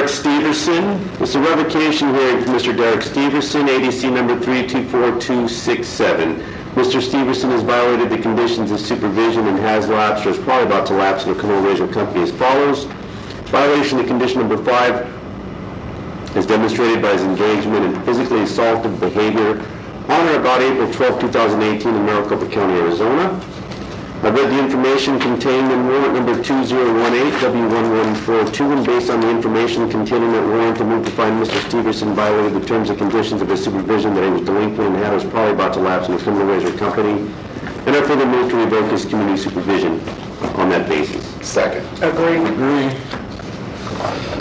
Derek Steverson. It's a revocation hearing for Mr. Derek Steverson, ADC number 3242267. Mr. Steverson has violated the conditions of supervision and has lapsed or is probably about to lapse in a criminal arrangement company as follows. Violation of condition number 5 is demonstrated by his engagement in physically assaultive behavior on or about April 12, 2018 in Maricopa County, Arizona. I've read the information contained in warrant number 2018-W1142, and based on the information contained in that warrant, I move to find Mr. Steverson violated the terms and conditions of his supervision, that he was delinquent and was probably about to lapse in a criminal arrangement company, and I further move to revoke his community supervision on that basis. Second. Agree.